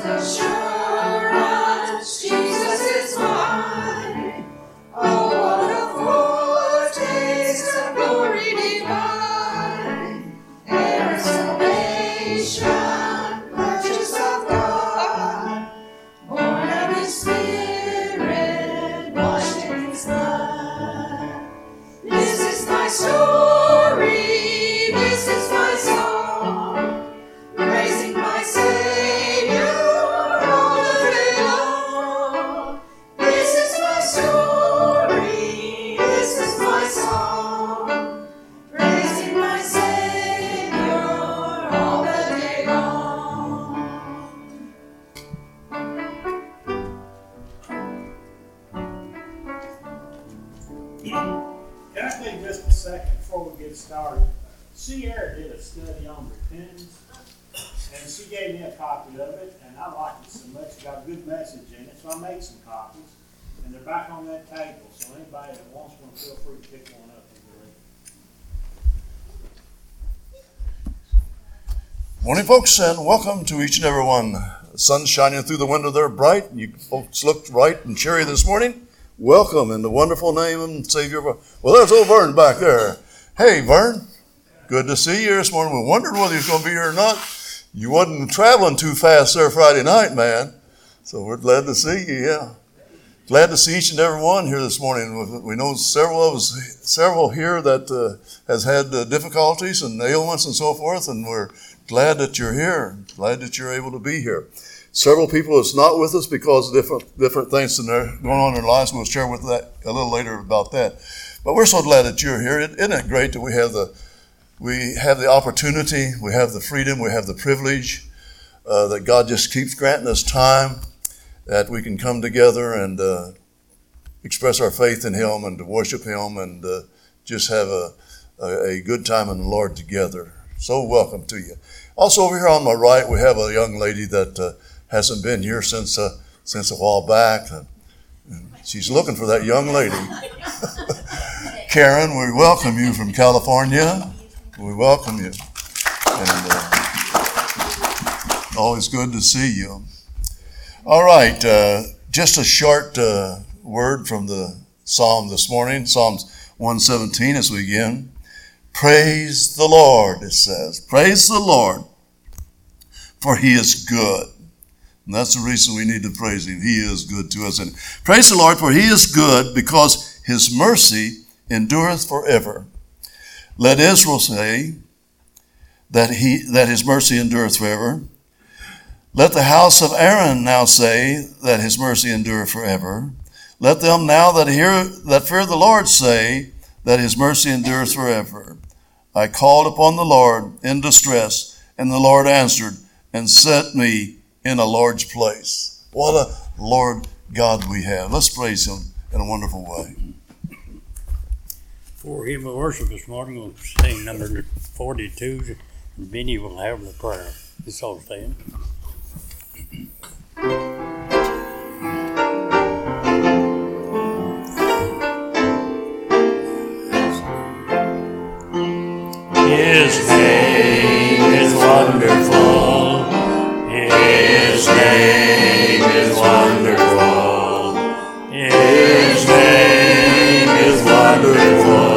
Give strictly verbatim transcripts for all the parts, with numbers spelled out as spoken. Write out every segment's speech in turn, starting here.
assurance, Jesus is mine. Oh, what a foretaste of glory divine, heir of salvation, purchase of God, born of His Spirit, washed in His blood. This is my story, this is my song, praising my Savior all the day long. This is my story, this is my song, praising my Savior all the day long. Can I take just a second before we get started? Sierra did a study on repentance, and she gave me a copy of it, and I liked it so much. It got a good message in it, so I made some copies, and they're back on that table, so anybody that wants one, feel free to pick one up and read. Morning, folks, and welcome to each and every one. The sun's shining through the window there bright. You folks look bright and cheery this morning. Welcome in the wonderful name and Savior of our... Well, there's old Vern back there. Hey, Vern. Good to see you this morning. We wondered whether you was going to be here or not. You wasn't traveling too fast there Friday night, man. So we're glad to see you, yeah. Glad to see each and every one here this morning. We know several of us, several here that uh, has had uh, difficulties and ailments and so forth, and we're glad that you're here. Glad that you're able to be here. Several people that's not with us because of different different things that are going on in their lives. We'll share with that a little later about that. But we're so glad that you're here. Isn't it great that we have the we have the opportunity, we have the freedom, we have the privilege uh, that God just keeps granting us time that we can come together and uh, express our faith in Him and to worship Him and uh, just have a, a, a good time in the Lord together. So welcome to you. Also over here on my right, we have a young lady that uh, hasn't been here since uh, since a while back. And she's looking for that young lady. Karen, we welcome you from California. We welcome you. And uh, always good to see you. All right, uh, just a short uh, word from the Psalm this morning, Psalms one seventeen as we begin. Praise the Lord, it says. Praise the Lord, for He is good. And that's the reason we need to praise Him. He is good to us. And praise the Lord, for He is good, because His mercy endureth forever. Let Israel say that he that His mercy endureth forever. Let the house of Aaron now say that His mercy endureth forever. Let them now that hear that fear the Lord say that His mercy endureth forever. I called upon the Lord in distress, and the Lord answered and set me in a large place. What a Lord God we have. Let's praise Him in a wonderful way. For hymn of worship this morning, we'll sing number forty-two, and Benny will have the prayer. Let's all stand. His name is wonderful. His name is wonderful. His name is wonderful.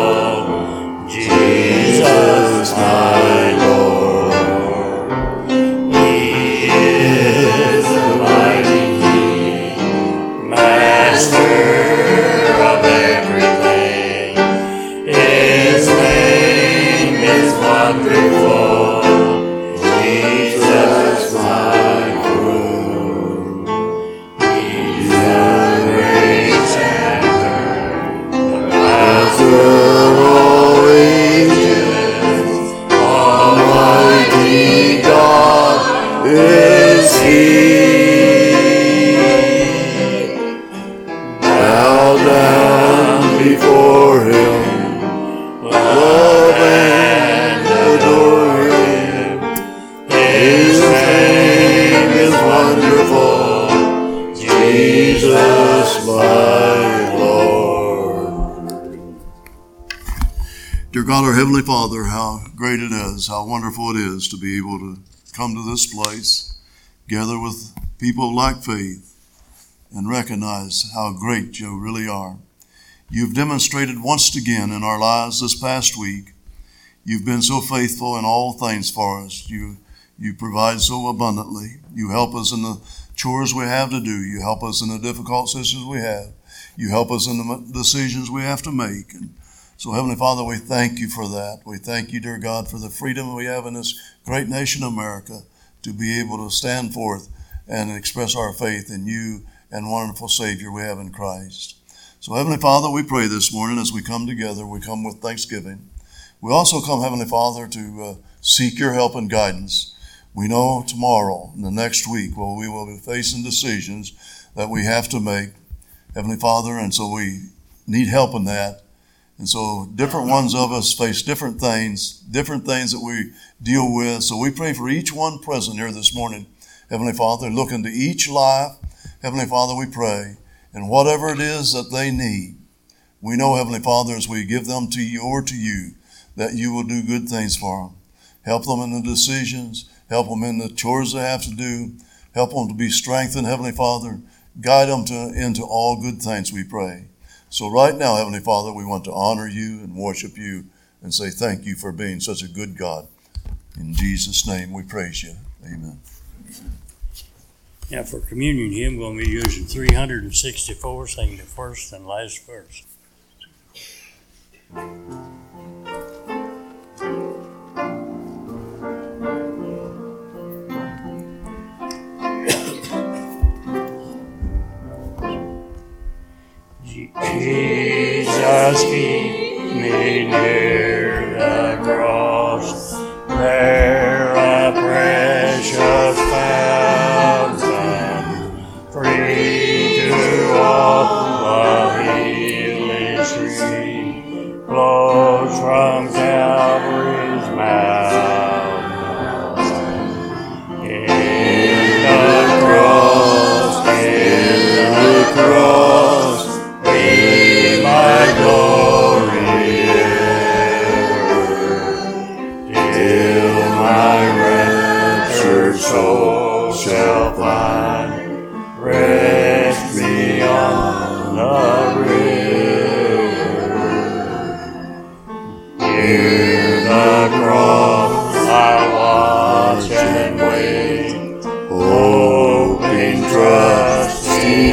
Jesus, my Lord. He is the mighty King, Master of everything. His name is wonderful. Jesus, my Lord. He's the great shepherd, the master of all ages. Almighty God is He. Bow down before Him, love and adore Him. His name is wonderful, Jesus my Lord. Dear God, our Heavenly Father, how great it is, how wonderful it is to be able to come to this place, gather with people lack faith and recognize how great you really are. You've demonstrated once again in our lives this past week. You've been so faithful in all things for us. You, you provide so abundantly. You help us in the chores we have to do. You help us in the difficult situations we have. You help us in the decisions we have to make. And so, Heavenly Father, we thank you for that. We thank you, dear God, for the freedom we have in this great nation, America, to be able to stand forth and express our faith in you and wonderful Savior we have in Christ. So, Heavenly Father, we pray this morning as we come together, we come with thanksgiving. We also come, Heavenly Father, to uh, seek your help and guidance. We know tomorrow and the next week, well, we will be facing decisions that we have to make, Heavenly Father, and so we need help in that. And so different ones of us face different things, different things that we deal with. So we pray for each one present here this morning, Heavenly Father, look into each life. Heavenly Father, we pray, and whatever it is that they need, we know, Heavenly Father, as we give them to you or to you, that you will do good things for them. Help them in the decisions, help them in the chores they have to do, help them to be strengthened, Heavenly Father. Guide them to, into all good things, we pray. So right now, Heavenly Father, we want to honor you and worship you and say thank you for being such a good God. In Jesus' name we praise you. Amen. Now for communion hymn, we'll be using three hundred sixty-four, singing the first and last verse. Jesus, keep me near the cross, there a precious fountain, free to all the healing stream, flows from Calvary's mountain. In the cross, in the cross, be my glory ever, till my raptured soul shall find rest beyond the river. Near the cross I watch and wait, hoping, trusting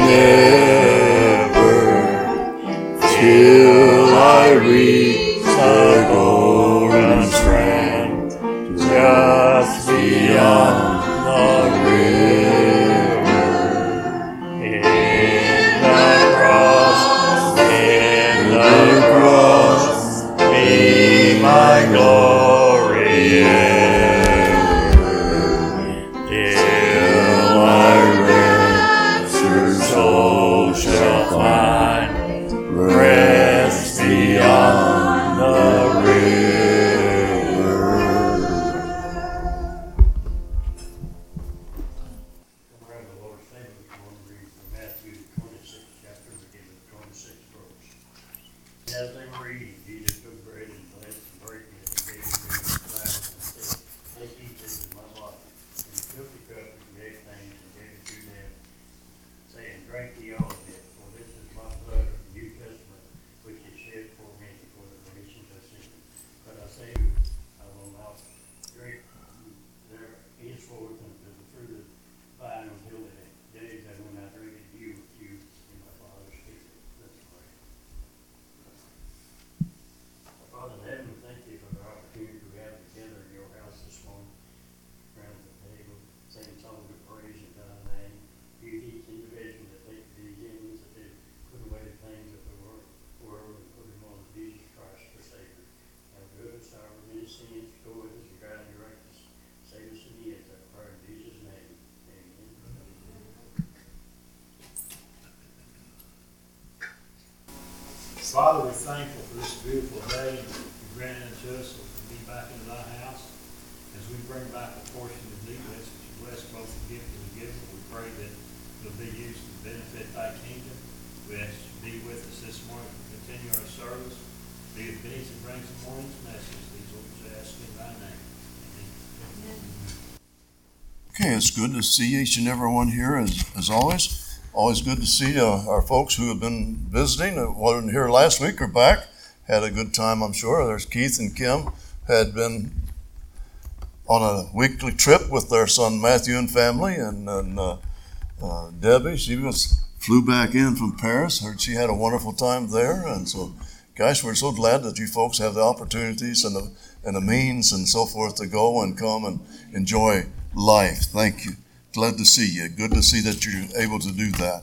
ever, till I reach the golden strand, just beyond the river. In the cross, in the cross, be my glory ever, till my raptured soul shall find rest beyond the river. Around the Lord's table, we want to read from Matthew the twenty-sixth chapter, beginning with the twenty-sixth verse. As they were eating, Jesus took bread and blessed and broke it and gave it to his disciples and said, "Take, eat, this is my body." And he took the cup and gave thanks and gave it to them, saying, "Drink ye all of it, for this is my blood of the New Testament, which is shed for many for the remission of sin. But I say to you, I will not drink there henceforth unto the fruit of the vine until the day that when I drink it new with you in my Father's kingdom." Let's pray. Our Father in heaven, we thank you for the opportunity we have together in your house this morning, around the table, singing songs of praise in thy name. You each individual that take these ends, that they put away the things of the world, world and put them on Jesus Christ for Savior. Now good us our many sins, go with us and guide and direct us. Save us in the end, I pray in Jesus' name. Amen. Father, we're thankful for this beautiful day you granted unto us so we can be back in thy house. As we bring back a portion of thee, we ask that you bless both the gift and the giver. We pray that it'll be used to benefit thy kingdom. We ask you to be with us this morning to continue our service. Be with Denise and bring some morning's message. These orders we ask in thy name. Amen. Okay, it's good to see each and every one here as, as always. Always good to see uh, our folks who have been visiting, uh, wasn't here last week or back. Had a good time, I'm sure. There's Keith and Kim had been on a weekly trip with their son Matthew and family, and, and uh, uh, Debbie, she was flew back in from Paris. Heard she had a wonderful time there, and so, guys, we're so glad that you folks have the opportunities and the and the means and so forth to go and come and enjoy life. Thank you. Glad to see you. Good to see that you're able to do that.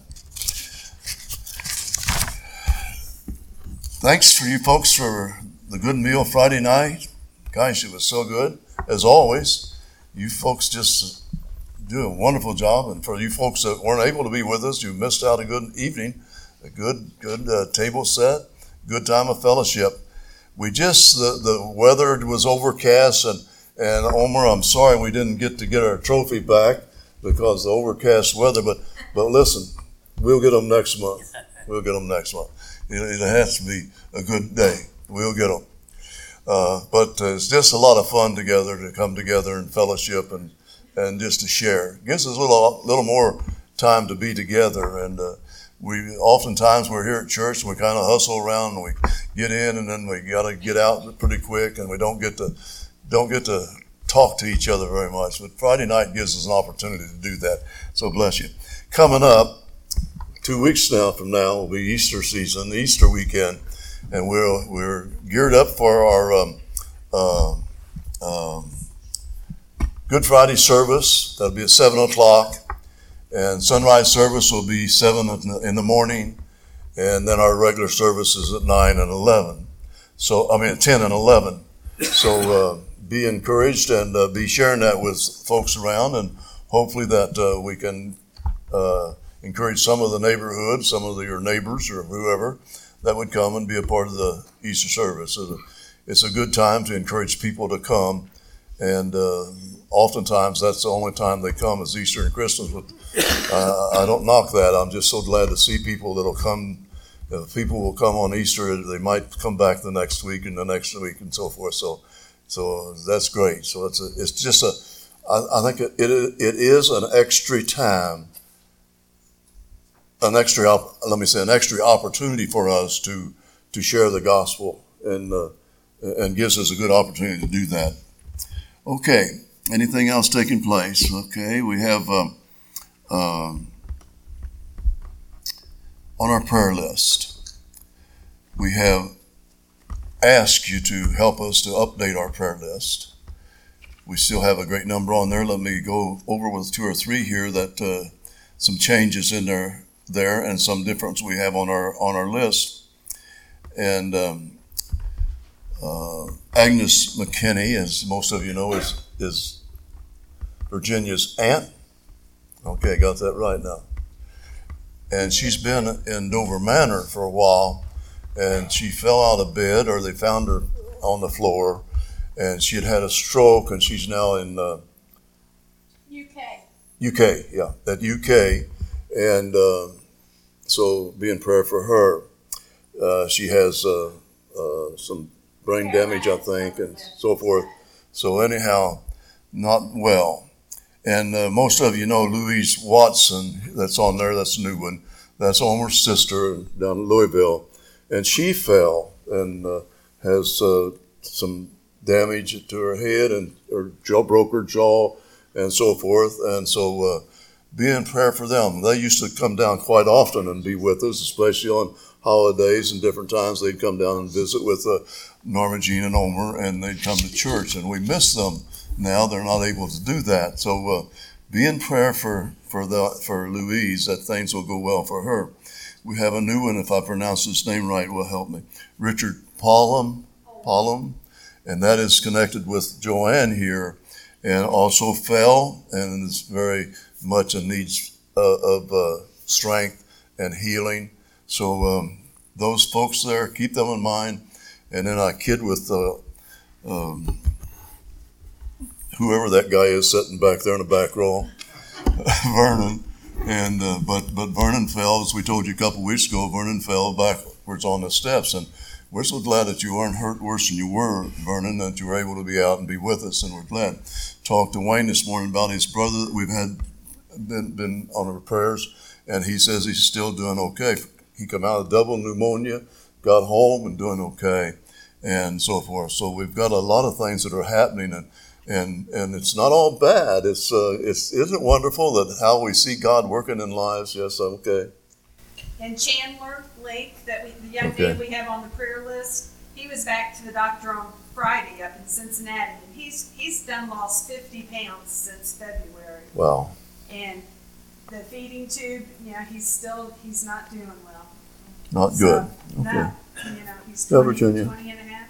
Thanks for you folks for the good meal Friday night. Gosh, it was so good. As always, you folks just do a wonderful job. And for you folks that weren't able to be with us, you missed out a good evening, a good, good uh, table set, good time of fellowship. We just, the, the weather was overcast, and, and Omer, I'm sorry we didn't get to get our trophy back because of the overcast weather, but, but listen, we'll get them next month. We'll get them next month. It, it has to be a good day. We'll get them. Uh, but uh, it's just a lot of fun together to come together and fellowship and, and just to share. It gives us a little, little more time to be together, and uh, we oftentimes we're here at church and we kind of hustle around and we get in and then we got to get out pretty quick, and we don't get to don't get to talk to each other very much. But Friday night gives us an opportunity to do that. So bless you. Coming up two weeks now from now will be Easter season, Easter weekend, and we're we're geared up for our um, uh, um, Good Friday service. That'll be at seven o'clock. And sunrise service will be seven in the morning, and then our regular service is at nine and eleven. So I mean at ten and eleven. So uh, be encouraged and uh, be sharing that with folks around, and hopefully that uh, we can uh, encourage some of the neighborhood, some of the, your neighbors or whoever that would come and be a part of the Easter service. So it's a good time to encourage people to come, and uh, oftentimes that's the only time they come is Easter and Christmas. But uh, I don't knock that. I'm just so glad to see people that'll come. If people will come on Easter, they might come back the next week and the next week and so forth. So, so that's great. So it's a, it's just a. I, I think it, it it is an extra time, an extra op, let me say an extra opportunity for us to to share the gospel, and uh, and gives us a good opportunity to do that. Okay. Anything else taking place? Okay, we have um, um, on our prayer list, we have asked you to help us to update our prayer list. We still have a great number on there. Let me go over with two or three here that uh, some changes in there, there, and some difference we have on our on our list. And um, uh, Agnes McKinney, as most of you know, is is Virginia's aunt. Okay, got that right now. And she's been in Dover Manor for a while, and she fell out of bed, or they found her on the floor, and she had had a stroke, and she's now in uh, U K. U K, yeah, at U K, and uh, so be in prayer for her. Uh, she has uh, uh, some brain damage, I think, and so forth. So anyhow, not well. And uh, most of you know Louise Watson, that's on there, that's a new one. That's Omer's sister down in Louisville. And she fell and uh, has uh, some damage to her head, and her jaw broke her jaw and so forth. And so uh, be in prayer for them. They used to come down quite often and be with us, especially on holidays and different times. They'd come down and visit with uh, Norma Jean and Omer, and they'd come to church. And we miss them now. They're not able to do that. So uh, be in prayer for for the for Louise, that things will go well for her. We have a new one, if I pronounce his name right, will help me. Richard Paulum, Paulum, and that is connected with Joanne here, and also fell, and is very much in need uh, of uh, strength and healing. So um, those folks there, keep them in mind. And then I kid with uh, um, whoever that guy is sitting back there in the back row, Vernon. And uh, but but Vernon fell, as we told you a couple weeks ago. Vernon fell backwards on the steps, and we're so glad that you weren't hurt worse than you were, Vernon, that you were able to be out and be with us, and we're glad. Talked to Wayne this morning about his brother that we've had been, been on our prayers, and he says he's still doing okay. He come out of double pneumonia, got home and doing okay, and so forth. So we've got a lot of things that are happening, and and and it's not all bad. It's uh, it's isn't it wonderful that how we see God working in lives? Yes, okay. And Chandler Lake, that we, the young Okay. man we have on the prayer list, he was back to the doctor on Friday up in Cincinnati, and he's he's done lost fifty pounds since February. Wow. And the feeding tube, yeah, he's still he's not doing well. Not So, good. Okay. No, you know, he's Yeah, twenty, Virginia. twenty and a half.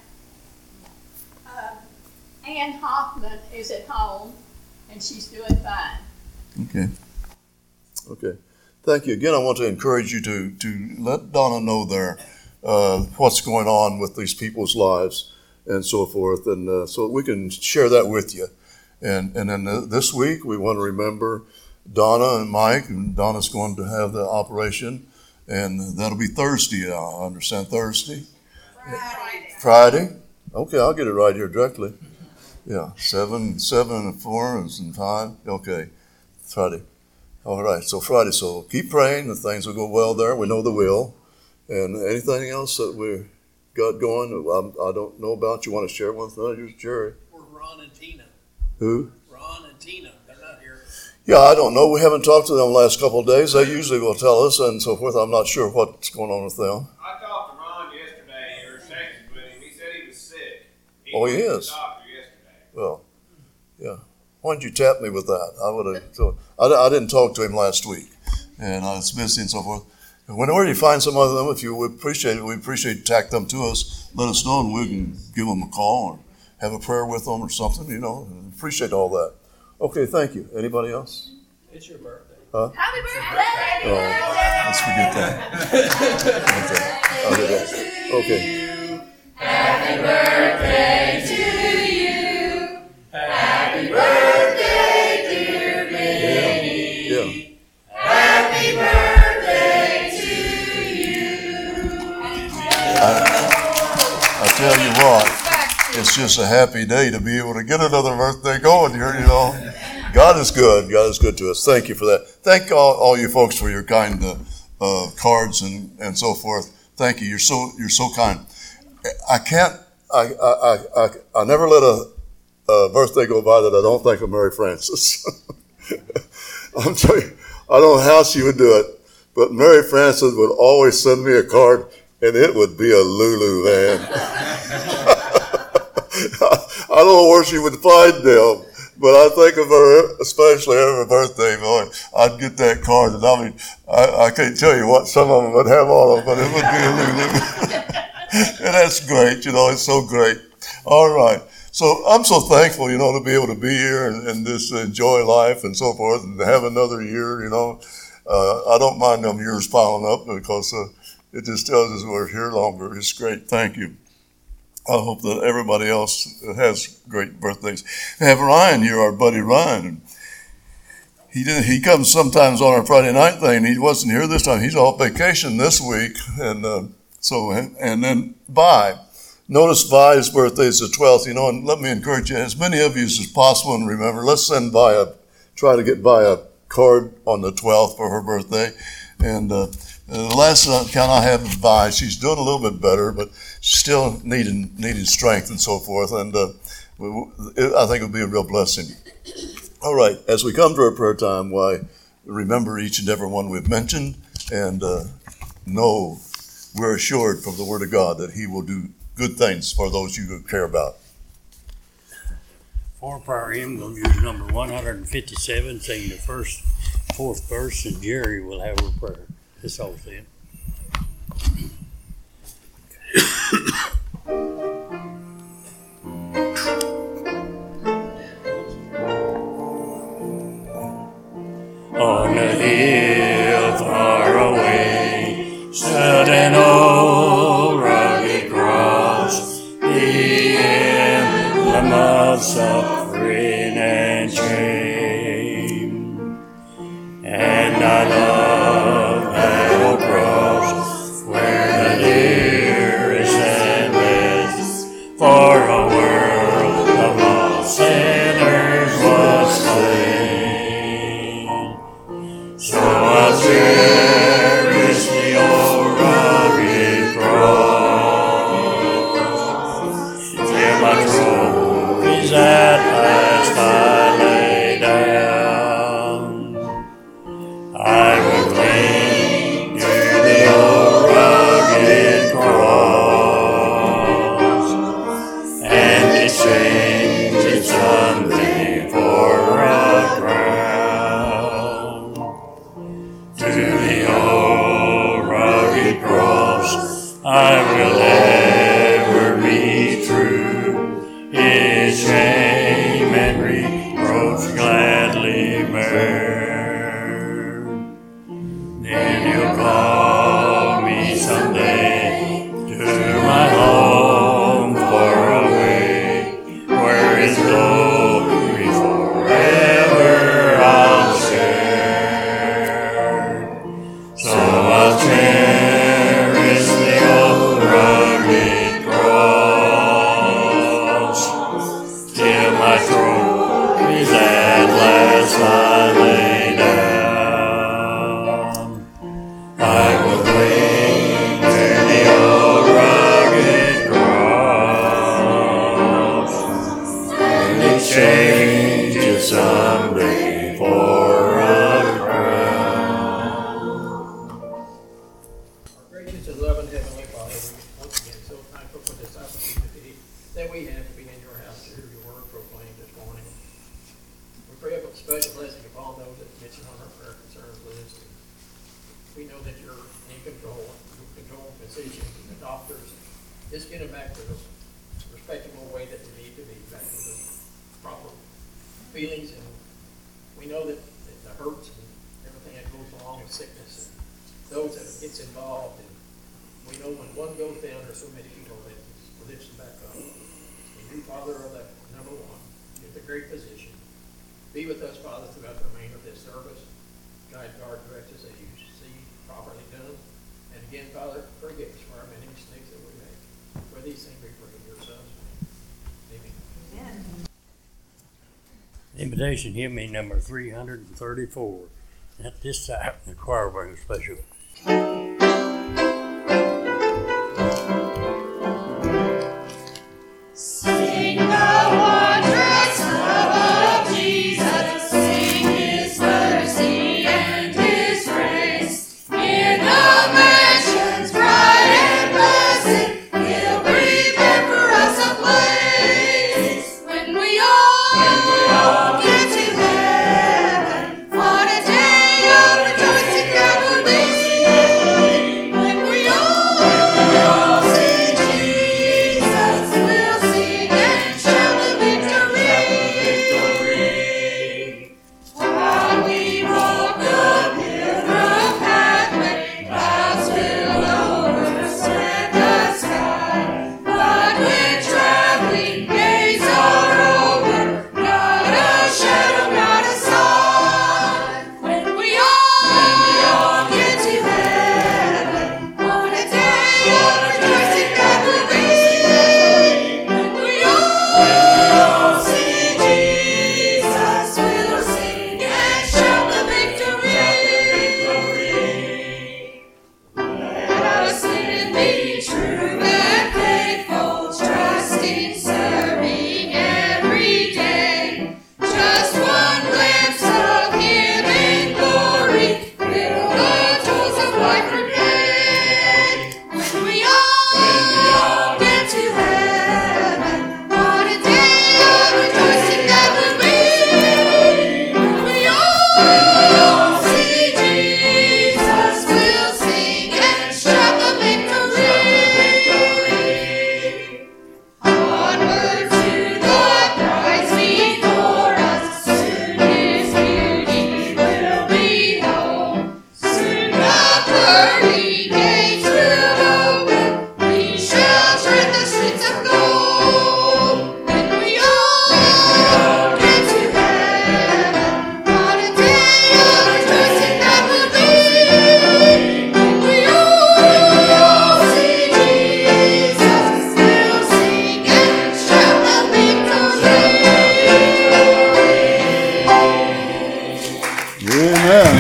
Um, Ann Hoffman is at home, and she's doing fine. Okay. Okay. Thank you. Again, I want to encourage you to, to let Donna know there uh, what's going on with these people's lives and so forth, and uh, so we can share that with you. And and then uh, this week, we want to remember Donna and Mike, and Donna's going to have the operation, and that'll be Thursday, I understand, Thursday? Friday. Friday? Okay, I'll get it right here directly. Yeah, seven, seven and four and five. Okay, Friday. All right, so Friday. So keep praying that things will go well there. We know they will. And anything else that we got going, I, I don't know about. You want to share with us? Here's Jerry. Or Ron and Tina. Who? Ron and Tina, they're not here. Yeah, I don't know. We haven't talked to them the last couple of days. They usually will tell us and so forth. I'm not sure what's going on with them. I talked to Ron yesterday, or texted with him. He said he was sick. He Oh, he went to is? the doctor yesterday. Well, yeah. Why didn't you tap me with that? I would have. So I, I didn't talk to him last week, and I was busy and so forth. And whenever you find some of them, if you would appreciate it, we appreciate you tack them to us. Let us know, and we can give them a call or have a prayer with them or something. You know, appreciate all that. Okay, thank you. Anybody else? It's your birthday. Happy birthday! Oh, let's forget that. Okay. I'll do that. Okay. Happy birthday to you. Happy birthday, dear baby. Yeah. Happy birthday to you. I, I tell you what, it's just a happy day to be able to get another birthday going here, you know. God is good. God is good to us. Thank you for that. Thank all, all you folks for your kind uh, uh, cards and, and so forth. Thank you. You're so you're so kind. I can't. I I I, I, I never let a, a birthday go by that I don't think of Mary Frances. I'm telling you, I don't know how she would do it, but Mary Frances would always send me a card, and it would be a Lulu, man. I don't know where she would find them. But I think of her, especially every birthday, boy, I'd get that card, and I mean, I, I can't tell you what some of them would have on them, but it would be a Lulu. And that's great, you know, it's so great. All right. So I'm so thankful, you know, to be able to be here and, and just enjoy life and so forth and have another year, you know. Uh, I don't mind them years piling up because uh, it just tells us we're here longer. It's great. Thank you. I hope that everybody else has great birthdays. We have Ryan here, our buddy Ryan. And he did. He comes sometimes on our Friday night thing. He wasn't here this time. He's off vacation this week, and uh, so and, and then Vi. Notice Vi's birthday is the twelfth. You know, and let me encourage you, as many of you as possible, and remember, let's send Vi a try to get Vi a card on the twelfth for her birthday, and. Uh, Uh, the last account I have of Vi, she's doing a little bit better, but still needing needing strength and so forth. And uh, we, it, I think it will be a real blessing. All right, as we come to our prayer time, why remember each and every one we've mentioned, and uh, know we're assured from the Word of God that He will do good things for those you care about. For prayer hymn, we'll use number one hundred fifty-seven, sing the first, fourth verse, and Jerry will have her prayer. This whole thing. On a hill far away stood an old rugged cross, the emblem of suffering and shame. And I love that old cross where the dearest Jesus, I lay down. I will cling to the old rugged cross, and exchange it someday for a crown. Our gracious and loving Heavenly Father, we once again so thankful for this opportunity that we have to be in your house to hear your word proclaimed this morning. We pray a special blessing upon those that mention on our prayer concerns list. We know that you're in control, you control physicians and the doctors. Just get them back to the respectable way that they need to be, back to the proper feelings. And we know that, that the hurts and everything that goes along with sickness, and those that gets involved, and we know when one goes down, there's so many people that lifts them back up. And you, Father, are the number one. You're the great physician. Be with us, Father, throughout the remainder of this service. Guide, guard, direct us as you see properly done. And again, Father, forgive us for our many mistakes that we make. For these things we pray in your Son's name. Amen. Amen. Invitation hymn number three hundred thirty-four. At this time, the choir will bring a special. Sing the wondrous love of Jesus, sing his mercy and his grace. In the mansions bright and blessed, he'll prepare for us a place. When we all get to heaven, what a day of rejoicing that will be. When we all see Jesus, we'll sing and shout the victory. While we walk the pilgrim pathway, clouds will overspread the sky. But when traveling days are over, not a shadow, not a sign. When we all get to heaven, what a day of rejoicing that will be. When we all see Jesus, we'll sing and shout the victory. Let us live, be true and faithful, trusting, serving every day. Just one glimpse of Him in glory will the tolls of life repay. When we all get to heaven, what a day of rejoicing that will be. When we all see Jesus, we'll sing and shout the victory. Onward to the prize before us, soon His beauty will behold. Soon the pearly gates will open, we shall tread the streets of gold. When we all get to heaven, what a day of rejoicing that will be. When we all see Jesus, we'll sing and shout the victory. Amen.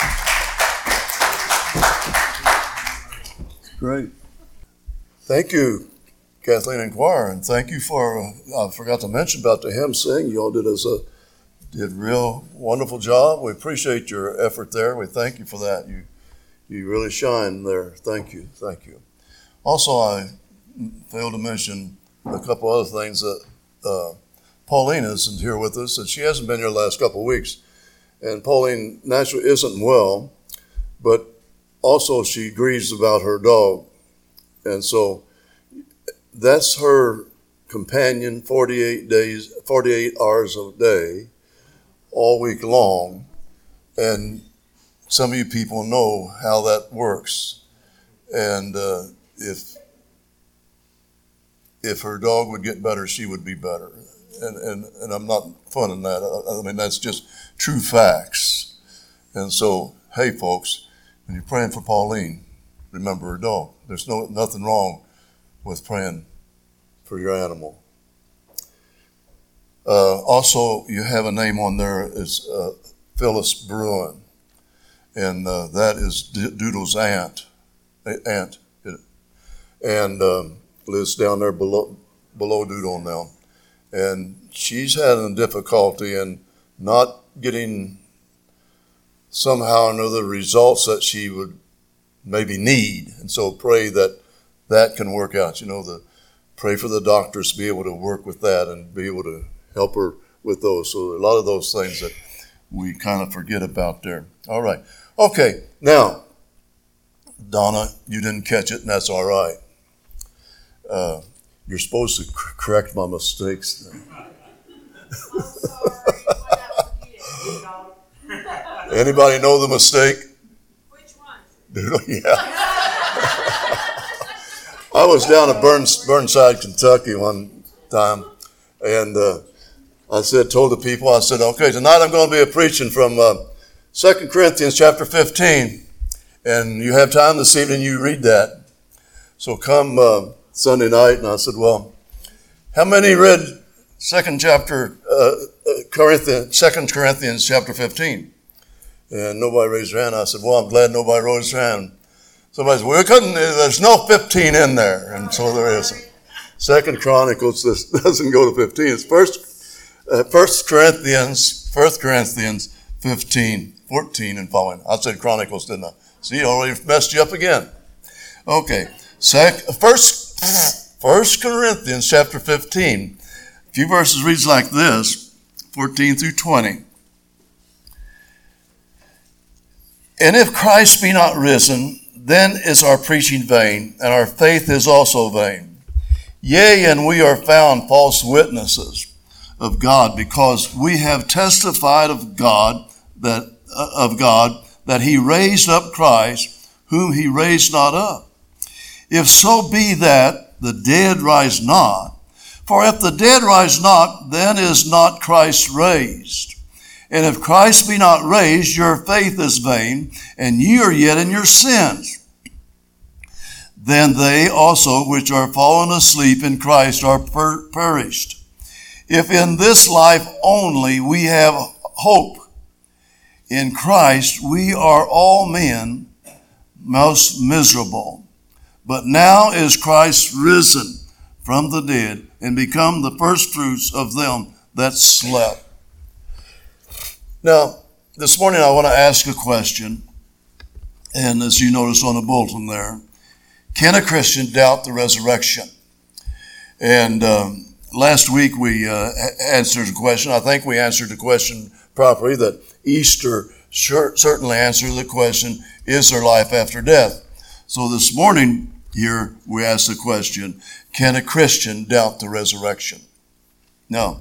Great. Thank you, Kathleen and choir, and thank you for, uh, I forgot to mention about the hymn sing. You all did us a did real wonderful job. We appreciate your effort there. We thank you for that. You you really shine there. Thank you. Thank you. Also, I failed to mention a couple other things that uh, Pauline isn't here with us, and she hasn't been here the last couple of weeks. And Pauline naturally isn't well, but also she grieves about her dog. And so that's her companion forty-eight days, forty-eight hours a day, all week long. And some of you people know how that works. And uh, if if her dog would get better, she would be better. And and, and I'm not funning that. I, I mean, that's just true facts. And so, hey, folks, when you're praying for Pauline, remember her dog. There's no nothing wrong with praying for your animal. Uh, also, you have a name on there is uh, Phyllis Bruin, and uh, that is D- Doodle's aunt, aunt, and um, lives down there below below Doodle now, and she's having difficulty in not getting somehow or another results that she would maybe need, and so pray that that can work out. You know, the pray for the doctors to be able to work with that and be able to help her with those. So a lot of those things that we kind of forget about there. All right. Okay. Now, Donna, you didn't catch it, and that's all right. Uh, you're supposed to c- correct my mistakes. I'm sorry. What else forget? Anybody know the mistake? Which one? Doodle, yeah. I was down at Burns, Burnside, Kentucky one time, and uh, I said, told the people, I said, okay, tonight I'm going to be preaching from uh, Second Corinthians chapter fifteen, and you have time this evening, you read that. So come uh, Sunday night, and I said, well, how many read second chapter, uh, Corinthians, Second Corinthians chapter fifteen? And nobody raised their hand. I said, well, I'm glad nobody raised their hand. Somebody said, well, we couldn't, there's no fifteen in there. And so there isn't. Second Chronicles doesn't go to fifteen. It's First, uh, First Corinthians, First Corinthians fifteen, fourteen and following. I said Chronicles, didn't I? See, I already messed you up again. Okay. Sec, first, First Corinthians chapter fifteen. A few verses reads like this, fourteen through twenty. And if Christ be not risen, then is our preaching vain, and our faith is also vain. Yea, and we are found false witnesses of God, because we have testified of God that uh, of God that he raised up Christ, whom he raised not up. If so be that the dead rise not, for if the dead rise not, then is not Christ raised. And if Christ be not raised, your faith is vain, and ye are yet in your sins. Then they also which are fallen asleep in Christ are per- perished. If in this life only we have hope, in Christ we are all men most miserable. But now is Christ risen from the dead, and become the firstfruits of them that slept. Now, this morning I want to ask a question, and as you notice on the bulletin there, can a Christian doubt the resurrection? And um, last week we uh, answered a question. I think we answered the question properly, that Easter sure, certainly answered the question, is there life after death? So this morning here we ask the question, can a Christian doubt the resurrection? No.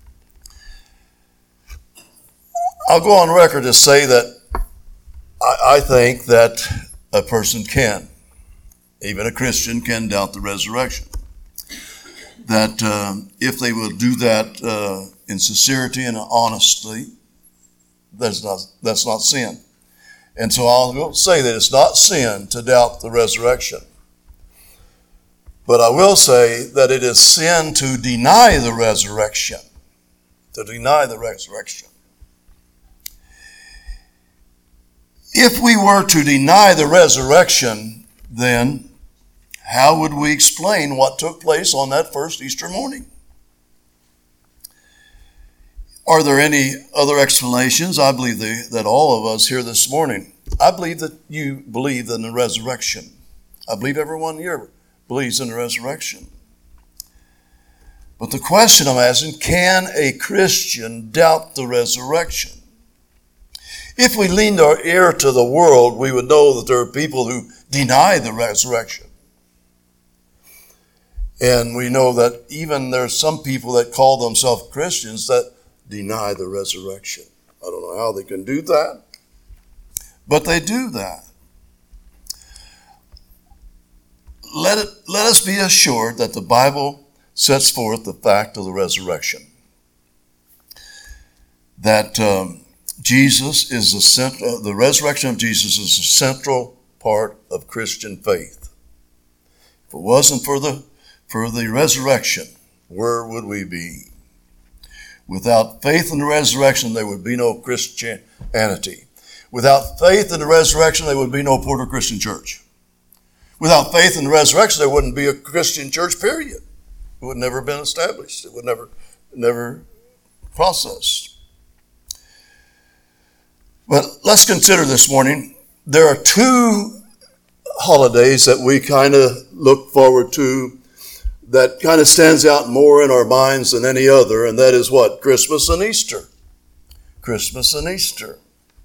I'll go on record to say that I, I think that a person can, even a Christian can doubt the resurrection. That uh, if they will do that uh, in sincerity and honesty, that's not, that's not sin. And so I'll say that it's not sin to doubt the resurrection. But I will say that it is sin to deny the resurrection. To deny the resurrection. If we were to deny the resurrection, then how would we explain what took place on that first Easter morning? Are there any other explanations? I believe they, that all of us here this morning, I believe that you believe in the resurrection. I believe everyone here believes in the resurrection. But the question I'm asking, can a Christian doubt the resurrection? If we leaned our ear to the world, we would know that there are people who deny the resurrection. And we know that even there's some people that call themselves Christians that deny the resurrection. I don't know how they can do that, but they do that. Let it, let us be assured that the Bible sets forth the fact of the resurrection. That um, Jesus is the central, the resurrection of Jesus is the central part of Christian faith. If it wasn't for the, for the resurrection, where would we be? Without faith in the resurrection, there would be no Christianity. Without faith in the resurrection, there would be no Porter Christian Church. Without faith in the resurrection, there wouldn't be a Christian church, period. It would never have been established. It would never, never processed. But let's consider this morning, there are two holidays that we kind of look forward to that kind of stands out more in our minds than any other, and that is what? Christmas and Easter. Christmas and Easter.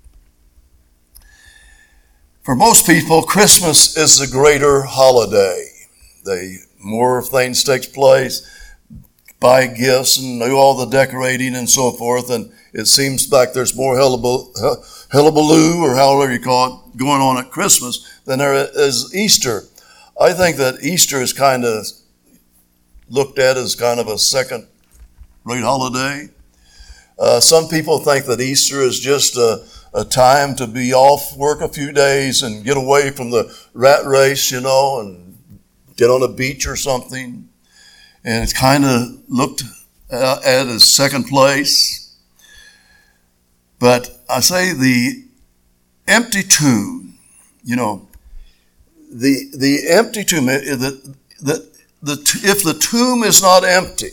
For most people, Christmas is the greater holiday. They, more things take place, buy gifts and do all the decorating and so forth, and it seems like there's more hullabaloo, or however you call it, going on at Christmas than there is Easter. I think that Easter is kind of looked at as kind of a second-rate holiday. Uh, some people think that Easter is just a, a time to be off work a few days and get away from the rat race, you know, and get on a beach or something. And it's kind of looked uh, at as second place. But I say the empty tomb, you know, the the empty tomb, the, the, the, if the tomb is not empty,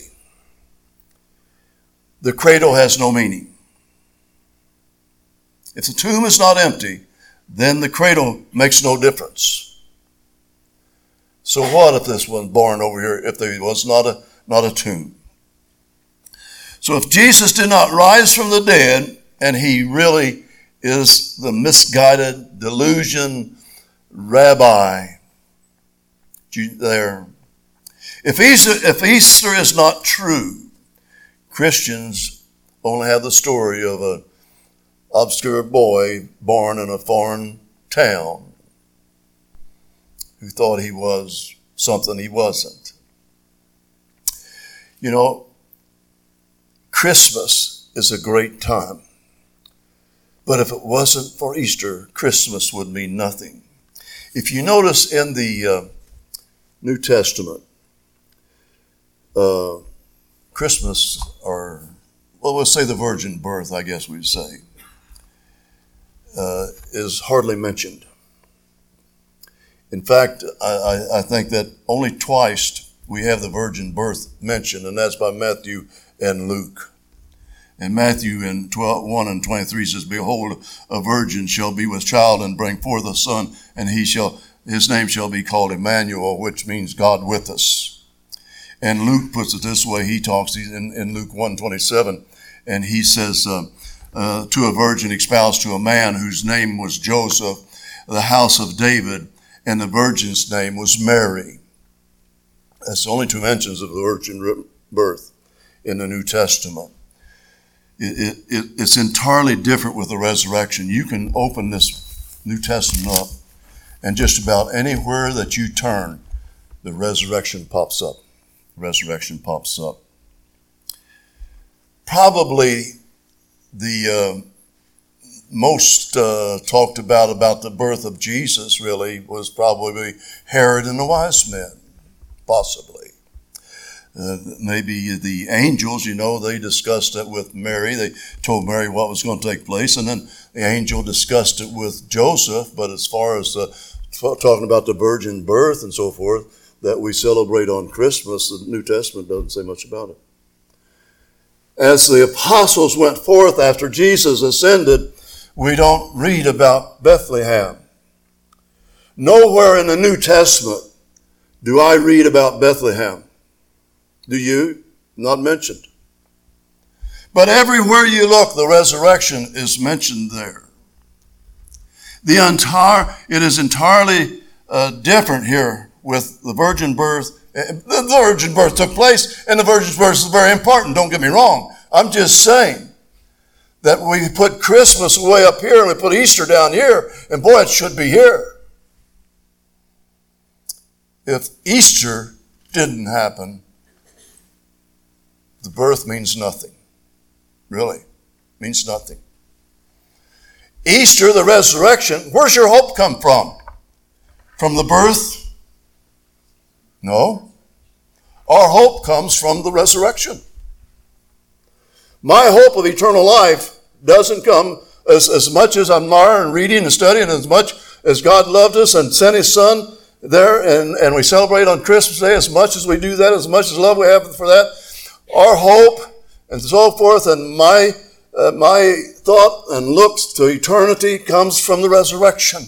the cradle has no meaning. If the tomb is not empty, then the cradle makes no difference. So what if this was born over here, if there was not a, not a tomb? So if Jesus did not rise from the dead, and he really is the misguided, delusion rabbi there, if Easter, if Easter is not true, Christians only have the story of an obscure boy born in a foreign town who thought he was something he wasn't. You know, Christmas is a great time. But if it wasn't for Easter, Christmas would mean nothing. If you notice in the uh, New Testament, uh, Christmas, or, well, we'll say the virgin birth, I guess we'd say, uh, is hardly mentioned. In fact, I, I, I think that only twice we have the virgin birth mentioned, and that's by Matthew and Luke. And Matthew in twelve, one and twenty-three says, "Behold, a virgin shall be with child and bring forth a son, and he shall his name shall be called Emmanuel," which means God with us. And Luke puts it this way. He talks in, in Luke one twenty-seven, and he says, uh, uh, to a virgin espoused to a man whose name was Joseph, the house of David, and the virgin's name was Mary. That's the only two mentions of the virgin birth in the New Testament. It, it, it's entirely different with the resurrection. You can open this New Testament up, and just about anywhere that you turn, the resurrection pops up. Resurrection pops up. Probably the uh, most uh, talked about about the birth of Jesus really was probably Herod and the wise men, possibly. Uh, maybe the angels, you know, they discussed it with Mary. They told Mary what was going to take place, and then the angel discussed it with Joseph. But as far as uh, talking about the virgin birth and so forth that we celebrate on Christmas, the New Testament doesn't say much about it. As the apostles went forth after Jesus ascended, we don't read about Bethlehem. Nowhere in the New Testament do I read about Bethlehem. Do you? Not mentioned. But everywhere you look, the resurrection is mentioned there. The entire, it is entirely uh, different here with the virgin birth. The virgin birth took place, and the virgin birth is very important. Don't get me wrong. I'm just saying that we put Christmas way up here and we put Easter down here, and boy, it should be here. If Easter didn't happen, the birth means nothing. Really, means nothing. Easter, the resurrection, where's your hope come from? From the birth? No. Our hope comes from the resurrection. My hope of eternal life doesn't come as, as much as I'm admiring and reading and studying, as much as God loved us and sent his son there, and, and we celebrate on Christmas Day, as much as we do that, as much as love we have for that, our hope and so forth, and my uh, my thought and looks to eternity comes from the resurrection.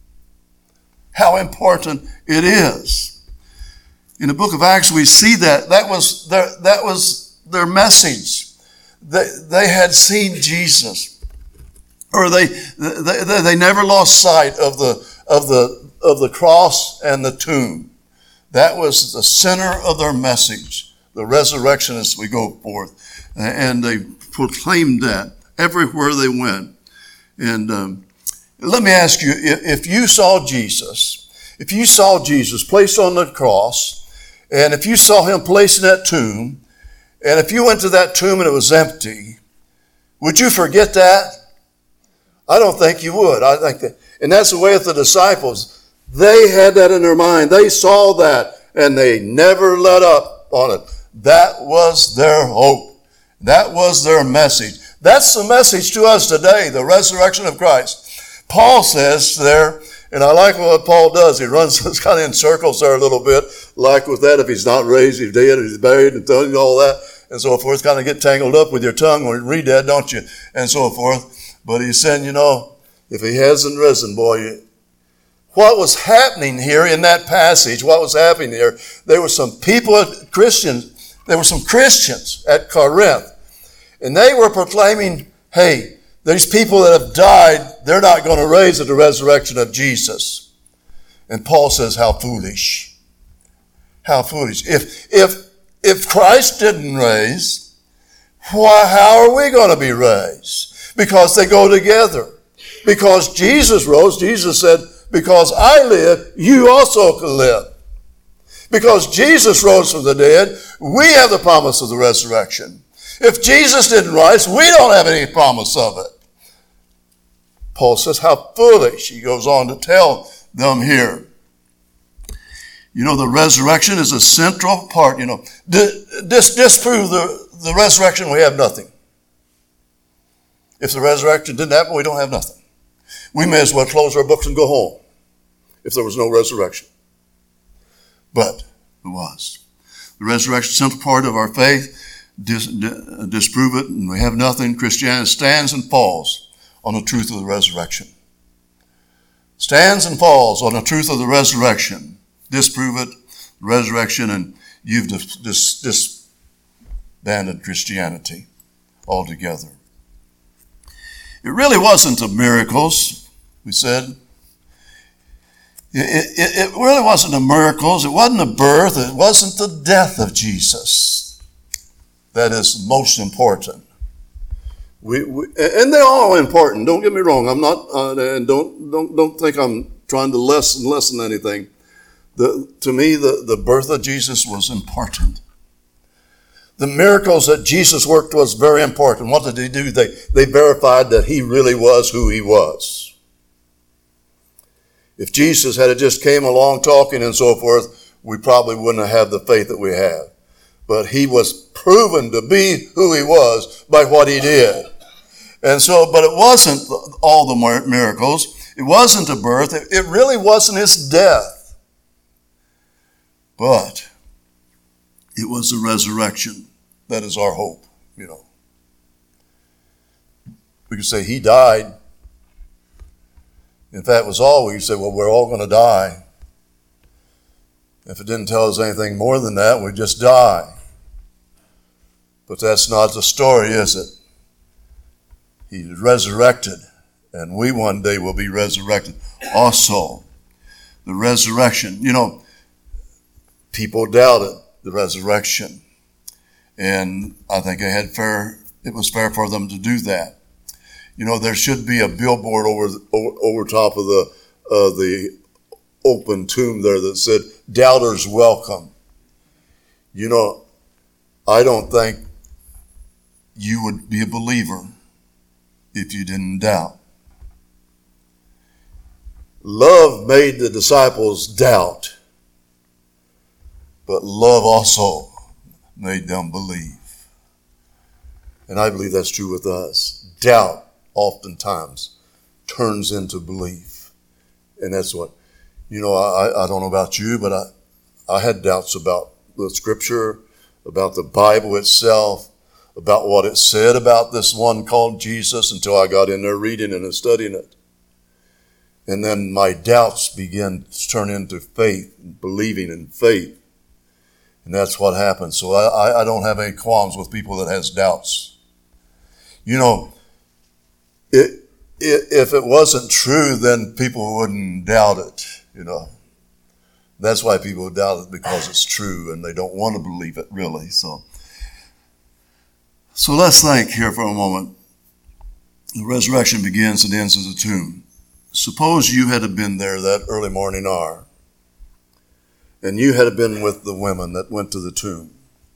How important it is. In the book of Acts, we see that. That was their, that was their message. They, they had seen Jesus. Or they, they, they never lost sight of the, of the, of the cross and the tomb. That was the center of their message, the resurrection as we go forth. And they proclaimed that everywhere they went. And um, let me ask you, if you saw Jesus, if you saw Jesus placed on the cross, and if you saw him placed in that tomb, and if you went to that tomb and it was empty, would you forget that? I don't think you would. I think that, and that's the way with the disciples. They had that in their mind. They saw that, and they never let up on it. That was their hope. That was their message. That's the message to us today, the resurrection of Christ. Paul says there, and I like what Paul does. He runs kind of in circles there a little bit, like with that, if he's not raised, he's dead, he's buried, and all that, and so forth. Kind of get tangled up with your tongue when you read that, don't you? And so forth. But he's saying, you know, if he hasn't risen, boy, what was happening here in that passage, what was happening here, there were some people, Christians, there were some Christians at Corinth, and they were proclaiming, hey, these people that have died, they're not going to raise at the resurrection of Jesus. And Paul says, how foolish. How foolish. If, if, if Christ didn't raise, why, how are we going to be raised? Because they go together. Because Jesus rose, Jesus said, because I live, you also can live. Because Jesus rose from the dead, we have the promise of the resurrection. If Jesus didn't rise, we don't have any promise of it. Paul says, how foolish. He goes on to tell them here. You know, the resurrection is a central part. You know, dis- disprove the, the resurrection, we have nothing. If the resurrection didn't happen, we don't have nothing. We may as well close our books and go home if there was no resurrection. But it was. The resurrection is a central part of our faith. Dis, disprove it, and we have nothing. Christianity stands and falls on the truth of the resurrection. Stands and falls on the truth of the resurrection. Disprove it, the resurrection, and you've dis, dis, disbanded Christianity altogether. It really wasn't the miracles, we said. It, it, it really wasn't the miracles. It wasn't the birth. It wasn't the death of Jesus. That is most important. We, we and they're all important. Don't get me wrong. I'm not, uh, and don't don't don't think I'm trying to lessen lessen anything. The to me, the, the birth of Jesus was important. The miracles that Jesus worked was very important. What did he do? They they verified that he really was who he was. If Jesus had just came along talking and so forth, we probably wouldn't have had the faith that we have. But he was proven to be who he was by what he did. And so, but it wasn't all the miracles. It wasn't the birth. It, it really wasn't his death. But it was the resurrection. That is our hope, you know. We could say he died. If that was all, we could say, well, we're all going to die. If it didn't tell us anything more than that, we'd just die. But that's not the story, is it? He is resurrected, and we one day will be resurrected also. The resurrection, you know, people doubted the resurrection, and I think it had fair. It was fair for them to do that. You know, there should be a billboard over over, over top of the uh, the open tomb there that said, "Doubters welcome." You know, I don't think you would be a believer if you didn't doubt. Love made the disciples doubt, but love also made them believe. And I believe that's true with us. Doubt oftentimes turns into belief. And that's what, you know, I, I don't know about you, but I, I had doubts about the Scripture, about the Bible itself, about what it said about this one called Jesus until I got in there reading it and studying it. And then my doubts began to turn into faith, believing in faith. And that's what happens. So I, I don't have any qualms with people that has doubts. You know, it, it, if it wasn't true, then people wouldn't doubt it, you know. That's why people doubt it, because it's true and they don't want to believe it really. So, so let's think here for a moment. The resurrection begins and ends in the tomb. Suppose you had been there that early morning hour, and you had been with the women that went to the tomb,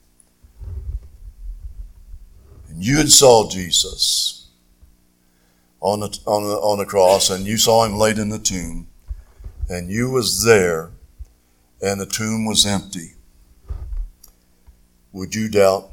and you had saw Jesus on the on the on the cross, and you saw him laid in the tomb, and you was there, and the tomb was empty. Would you doubt?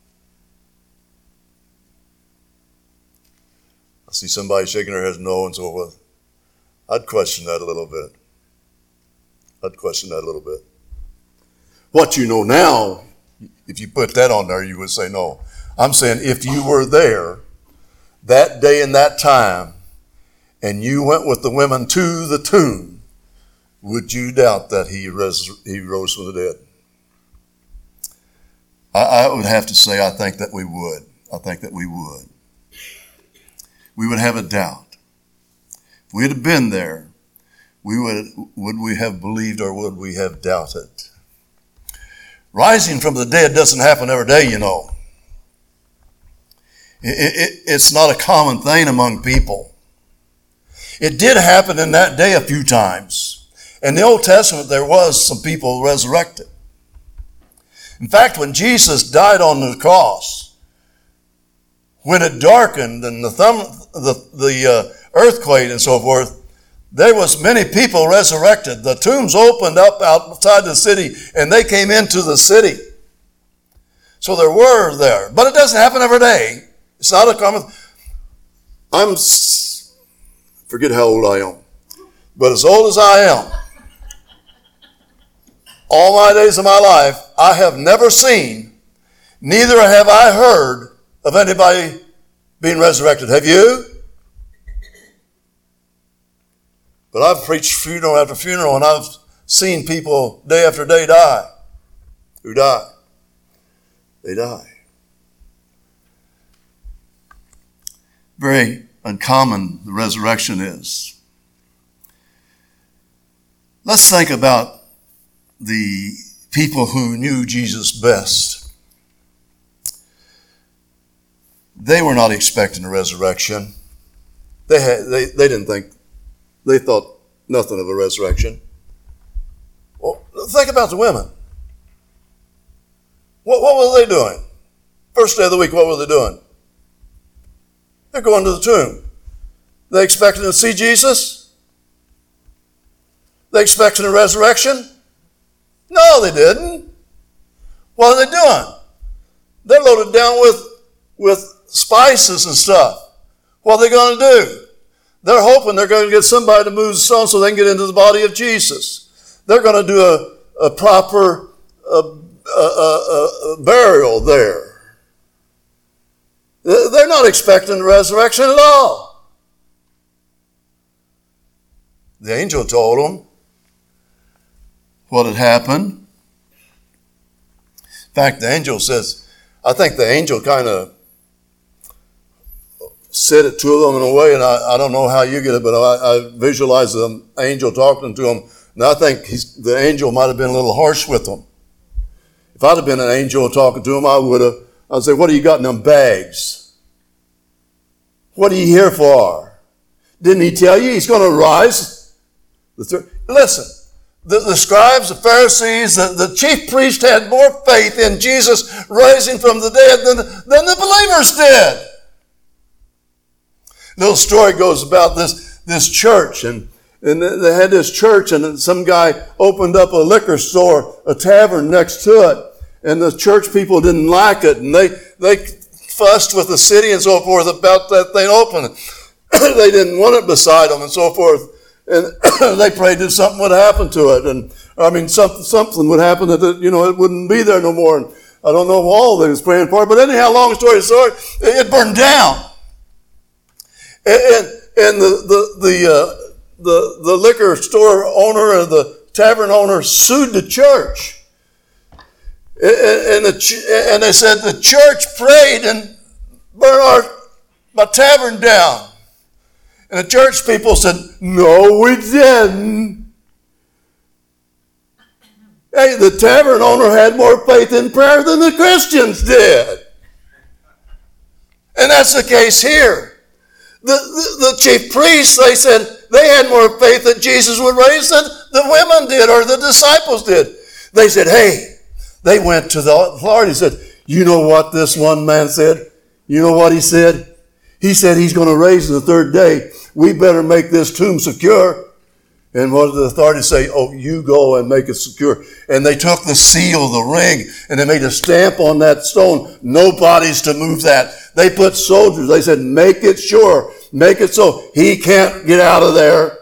I see somebody shaking their heads no and so forth. I'd question that a little bit. I'd question that a little bit. What you know now, if you put that on there, you would say no. I'm saying if you were there that day and that time, and you went with the women to the tomb, would you doubt that he, res- he rose from the dead? I, I would have to say I think that we would. I think that we would. We would have a doubt. If we had been there, we would, would we have believed or would we have doubted? Rising from the dead doesn't happen every day, you know. It, it, it's not a common thing among people. It did happen in that day a few times. In the Old Testament, there was some people resurrected. In fact, when Jesus died on the cross, when it darkened and the, thumb, the, the uh, earthquake and so forth, there was many people resurrected. The tombs opened up outside the city and they came into the city. So there were there. But it doesn't happen every day. It's not a common... I'm... forget how old I am. But as old as I am, all my days of my life, I have never seen, neither have I heard of anybody being resurrected. Have you? But I've preached funeral after funeral, and I've seen people day after day die. Who die? They die. Very uncommon the resurrection is. Let's think about the people who knew Jesus best. They were not expecting a resurrection. They had, they, they didn't think, they thought nothing of a resurrection. Well, think about the women. What, what were they doing? First day of the week, what were they doing? They're going to the tomb. They expecting to see Jesus? They expecting a resurrection? No, they didn't. What are they doing? They're loaded down with, with spices and stuff. What are they going to do? They're hoping they're going to get somebody to move the stone so they can get into the body of Jesus. They're going to do a, a proper a, a, a, a burial there. They're not expecting the resurrection at all. The angel told them what had happened. In fact, the angel says, I think the angel kind of said it to them in a way, and I, I don't know how you get it, but I, I visualize the angel talking to them, and I think he's, the angel might have been a little harsh with them. If I'd have been an angel talking to them, I would have, I'd say, what do you got in them bags? What are you here for? Didn't he tell you he's going to rise? The third, listen, the, the scribes, the Pharisees, the, the chief priest had more faith in Jesus rising from the dead than, than the believers did. Little story goes about this, this church, and, and they had this church, and some guy opened up a liquor store, a tavern next to it, and the church people didn't like it, and they, they fussed with the city and so forth about that thing opening. They didn't want it beside them and so forth. And they prayed that something would happen to it. And I mean, something, something would happen that, it, you know, it wouldn't be there no more. And I don't know all they was praying for. But anyhow, long story short, it burned down. And, and, and the, the, the, uh, the, the liquor store owner or the tavern owner sued the church. And, the, and they said the church prayed and burned our, my tavern down. And the church people said, no, we didn't. Hey, the tavern owner had more faith in prayer than the Christians did. And that's the case here. The, the, the chief priests, they said they had more faith that Jesus would raise than the women did or the disciples did. They said, hey, they went to the authority and said, you know what this one man said? You know what he said? He said he's going to raise the third day. We better make this tomb secure. And what did the authorities say? Oh, you go and make it secure. And they took the seal, the ring, and they made a stamp on that stone. Nobody's to move that. They put soldiers. They said, make it sure. Make it so he can't get out of there.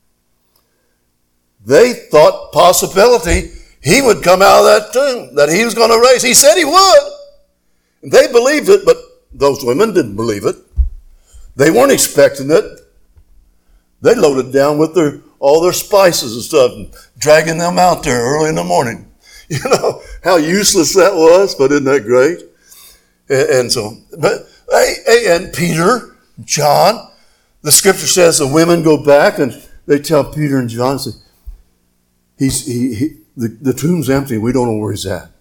They thought possibility he would come out of that tomb, that he was going to raise. He said he would. And they believed it, but those women didn't believe it. They weren't expecting it. They loaded down with their all their spices and stuff, and dragging them out there early in the morning. You know how useless that was, but isn't that great? And, and so, but hey, hey, and Peter, John, the scripture says the women go back and they tell Peter and John, say, he's he, he the, the tomb's empty. We don't know where he's at.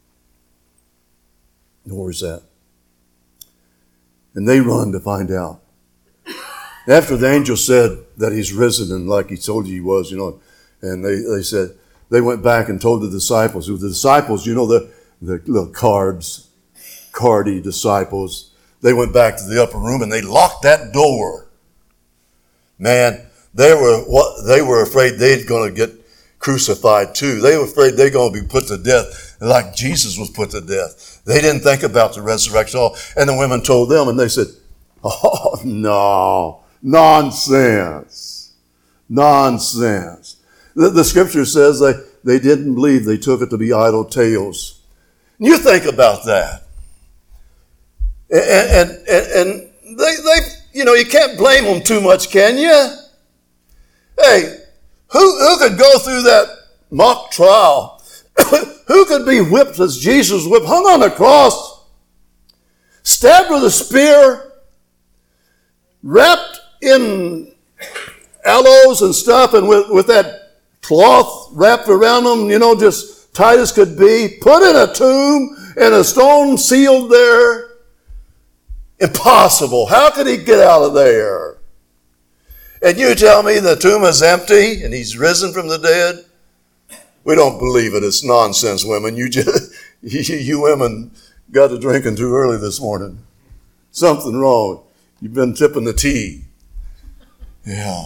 Know where he's at. And they run to find out. After the angel said that he's risen and like he told you he was, you know, and they, they said, they went back and told the disciples, who the disciples, you know, the, the little cards, cardy disciples, they went back to the upper room and they locked that door. Man, they were what they were afraid they're going to get crucified too. They were afraid they're going to be put to death like Jesus was put to death. They didn't think about the resurrection at all. And the women told them and they said, oh, no. Nonsense. Nonsense. The, the scripture says they, they didn't believe. They took it to be idle tales. And you think about that. And, and, and, and they, they, you know, you can't blame them too much, can you? Hey, who, who could go through that mock trial? Who could be whipped as Jesus was whipped, hung on the cross, stabbed with a spear, wrapped in aloes and stuff, and with, with that cloth wrapped around them, you know, just tight as could be, put in a tomb and a stone sealed there. Impossible. How could he get out of there? And you tell me the tomb is empty and he's risen from the dead? We don't believe it. It's nonsense, women. You just, you, you women got to drinking too early this morning. Something wrong. You've been tipping the tea. Yeah.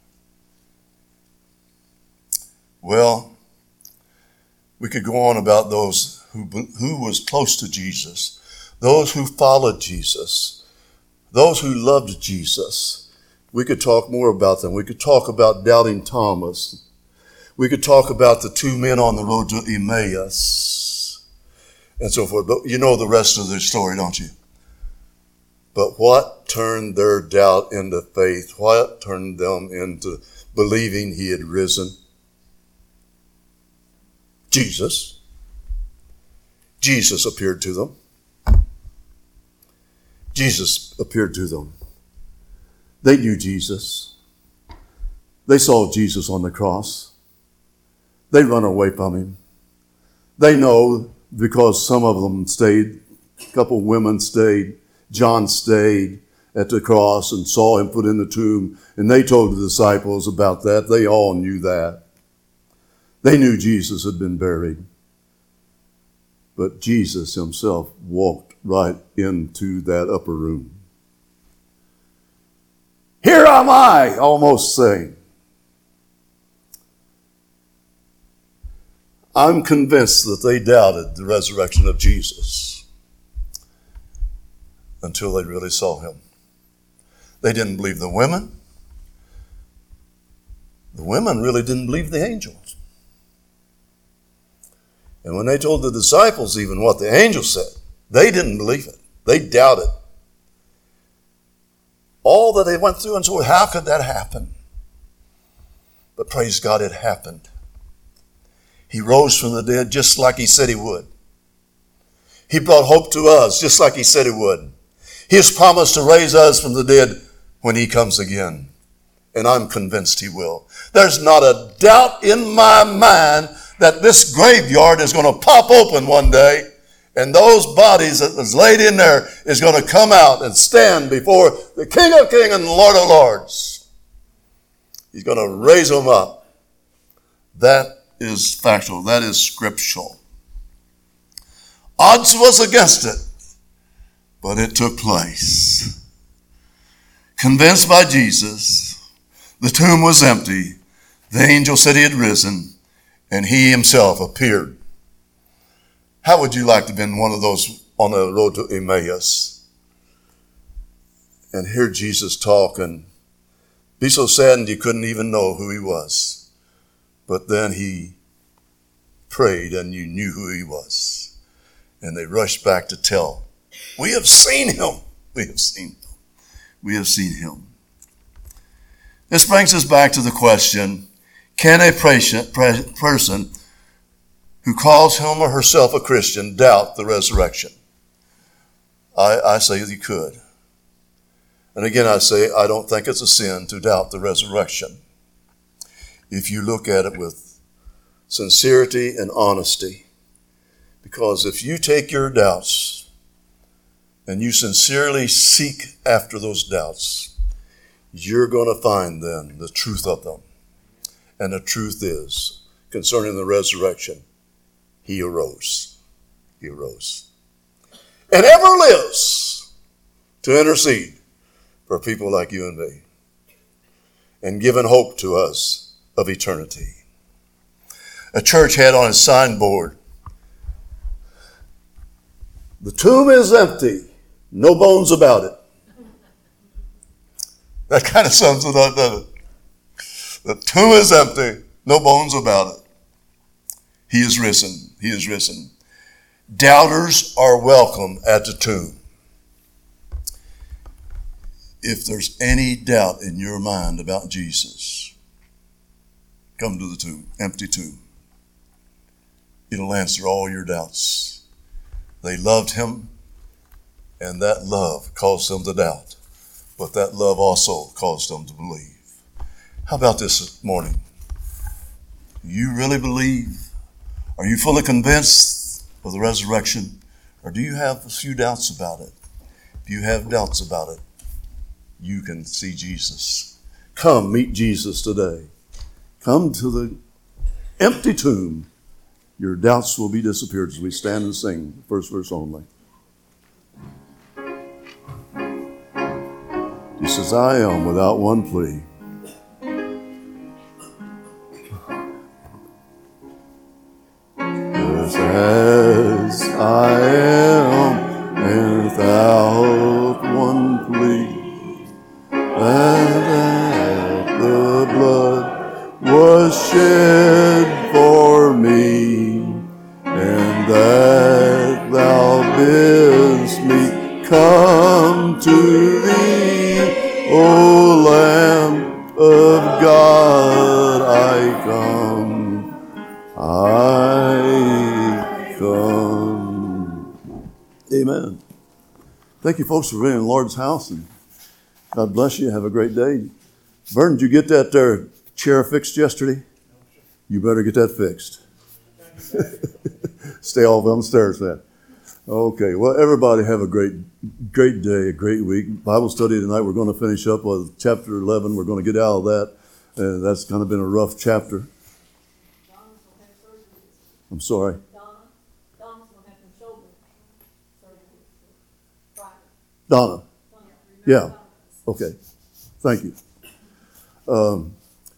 Well, we could go on about those who who was close to Jesus, those who followed Jesus, those who loved Jesus. We could talk more about them. We could talk about doubting Thomas. We could talk about the two men on the road to Emmaus and so forth. But you know the rest of their story, don't you? But what turned their doubt into faith? What turned them into believing he had risen? Jesus. Jesus appeared to them. Jesus appeared to them. They knew Jesus. They saw Jesus on the cross. They run away from him. They know because some of them stayed, a couple of women stayed. John stayed at the cross and saw him put in the tomb, and they told the disciples about that. They all knew that. They knew Jesus had been buried. But Jesus himself walked right into that upper room. Here am I, almost saying. I'm convinced that they doubted the resurrection of Jesus. until they really saw him. They didn't believe the women. The women really didn't believe the angels. And when they told the disciples even what the angel said, they didn't believe it. They doubted. All that they went through, and so how could that happen? But praise God, it happened. He rose from the dead just like he said he would. He brought hope to us just like he said he would. He has promised to raise us from the dead when he comes again. And I'm convinced he will. There's not a doubt in my mind that this graveyard is going to pop open one day, and those bodies that was laid in there is going to come out and stand before the King of Kings and the Lord of Lords. He's going to raise them up. That is factual. That is scriptural. Odds was against it, but it took place. Convinced by Jesus, the tomb was empty. The angel said he had risen, and he himself appeared. How would you like to have been one of those on the road to Emmaus and hear Jesus talk and be so saddened you couldn't even know who he was? But then he prayed and you knew who he was. And they rushed back to tell, we have seen him. We have seen him. We have seen him. This brings us back to the question, can a person who calls him or herself a Christian doubt the resurrection? I, I say you could. And again, I say I don't think it's a sin to doubt the resurrection if you look at it with sincerity and honesty. Because if you take your doubts and you sincerely seek after those doubts, you're going to find then the truth of them. And the truth is, concerning the resurrection, he arose. He arose. And ever lives to intercede for people like you and me, and giving hope to us of eternity. A church had on its signboard, the tomb is empty, no bones about it. That kind of sums it up, doesn't it? The tomb is empty, no bones about it. He is risen. He is risen. Doubters are welcome at the tomb. If there's any doubt in your mind about Jesus, come to the tomb, empty tomb. It'll answer all your doubts. They loved him, and that love caused them to doubt. But that love also caused them to believe. How about this morning? Do you really believe? Are you fully convinced of the resurrection? Or do you have a few doubts about it? If you have doubts about it, you can see Jesus. Come meet Jesus today. Come to the empty tomb. Your doubts will be disappeared as we stand and sing, first verse only. He says, I am without one plea. Just as I am without one plea, and that the blood was shed for me, and that thou bidst me come to thee, O Lamb of God, I come, I come. Amen. Thank you, folks, for being in the Lord's house, and God bless you. Have a great day. Vern, did you get that there chair fixed yesterday? You better get that fixed. Stay off on the stairs, man. Okay, well, everybody have a great, great day, a great week. Bible study tonight, we're going to finish up with chapter eleven. We're going to get out of that. Uh, that's kind of been a rough chapter. I'm sorry. Donna. Yeah. Okay. Thank you. Um,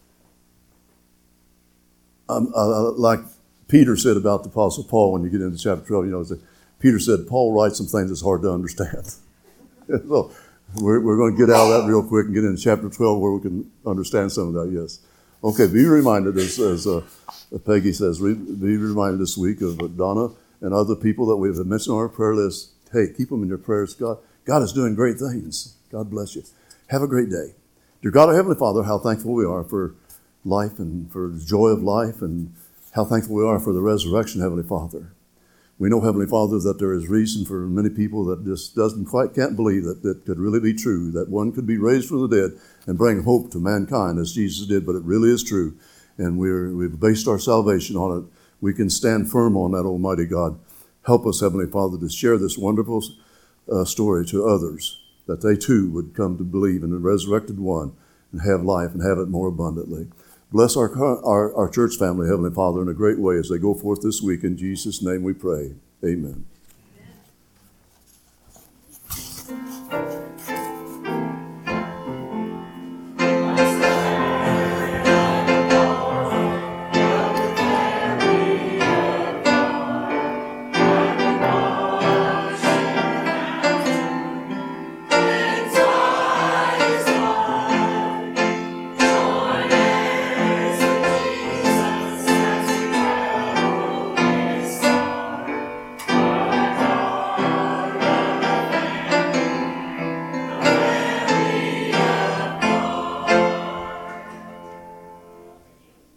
I, I, like Peter said about the Apostle Paul when you get into chapter twelve, you know, Peter said, Paul writes some things that's hard to understand. So we're, we're going to get out of that real quick and get into chapter twelve where we can understand some of that, yes. Okay, be reminded, as, as uh, Peggy says, re, be reminded this week of Donna and other people that we've mentioned on our prayer list. Hey, keep them in your prayers. God, God is doing great things. God bless you. Have a great day. Dear God, our Heavenly Father, how thankful we are for life and for the joy of life, and how thankful we are for the resurrection, Heavenly Father. We know, Heavenly Father, that there is reason for many people that just doesn't quite can't believe that that could really be true, that one could be raised from the dead and bring hope to mankind as Jesus did, but it really is true. And we're, we've based our salvation on it. We can stand firm on that, Almighty God. Help us, Heavenly Father, to share this wonderful uh, story to others, that they too would come to believe in the resurrected one and have life and have it more abundantly. Bless our, our, our church family, Heavenly Father, in a great way as they go forth this week. In Jesus' name we pray. Amen.